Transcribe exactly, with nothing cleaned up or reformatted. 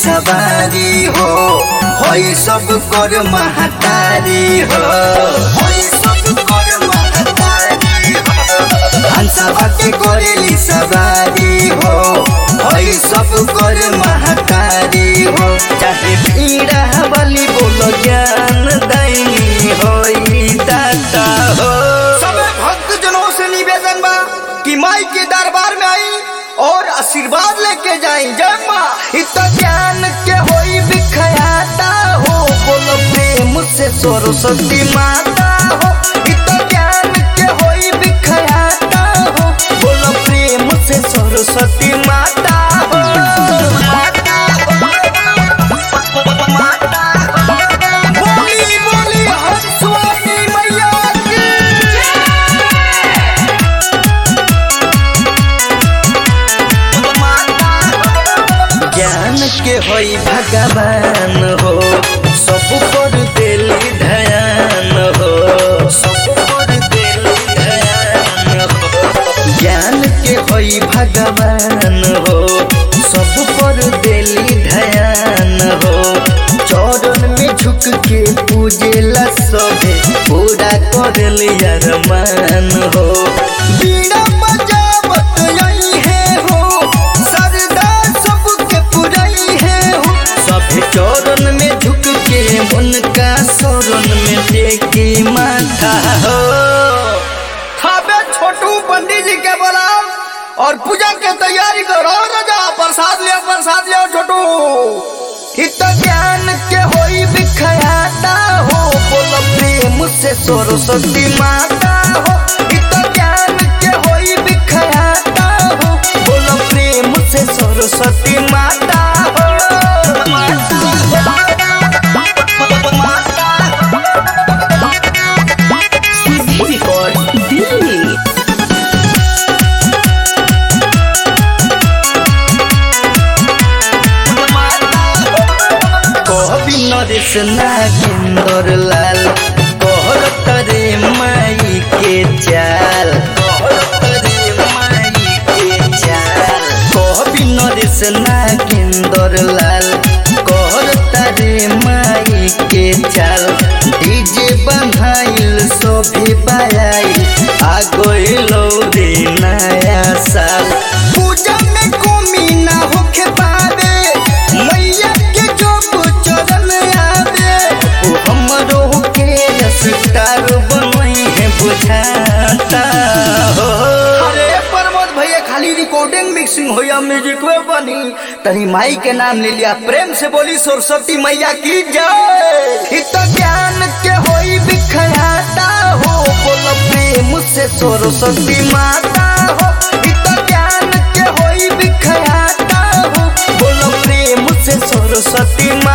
सवारी हो, होई सब कर महतारी हो, होई सब कर महतारी हो। हंसवा के करेली सवारी हो, होई सब कर महतारी हो। चाहे भीड़ा वाली बोलो ज्ञान दैनी होई दाता हो। सब भक्त जनों से निवेदन बा कि माई के दरबार में आई और आशीर्वाद लेके जाई। जय माँ। इतना ज्ञान के होई बिखयाता हो, बोलो प्रेम से सरस्वती माता हो। इतना ज्ञान के होई बिखयाता हो, बोलो प्रेम से सरस्वती माता हो। बोली बोली हंसवानी मैया की। ज्ञान के होई भगवान हो, सब पर दिली ध्यान हो, सब पर दिली ध्यान हो। ज्ञान के होई भगवान हो, सब पर दिली ध्यान हो। चरण में झुक के पूजेला सभे, पूरा कर लिया रमान हो। बीड़ा बजावत आई है हो, सरदा सबके पुरई है हो। सभे चरण में झुक के उनका शरण में टेके माथा हो। खाबे छोटू पंडित जी के बुलाओ और पूजा के तैयारी करो। राजा प्रसाद लिया, प्रसाद लिया छोटू। इतना ज्ञान के होई बिखयाता हो, बोलो प्रेम से सरस्वती माता हो। इतना ज्ञान के होई बिखयाता हो, बोलो प्रेम से सरस्वती माता हो। नरेश नागेंद्र लाल कहर तरे माई के चाल, कहर तरे माई के चाल। कहबी नरेश नागेंद्र लाल कहर तरे माई के चाल। डीजे बन्हाइल सोभी बायाई, आ गइलो रे नया साल। पूजा में कमी ना होखे पावे, मैया के जो चरण आवे। ओ हमरो के सितार बनई है बुझाता हो। अरे प्रमोद भैया खाली रिकॉर्डिंग मिक्सिंग होया, म्यूजिक में बनी। तनी माई के नाम ले लिया, प्रेम से बोली सरस्वती मैया की जय। इतना ज्ञान के होई बिखयाता हो, बोलो प्रेम से सरस्वती माता हो। इतना ज्ञान के होई बिखयाता हो, बोलो प्रेम से सरस्वती माता।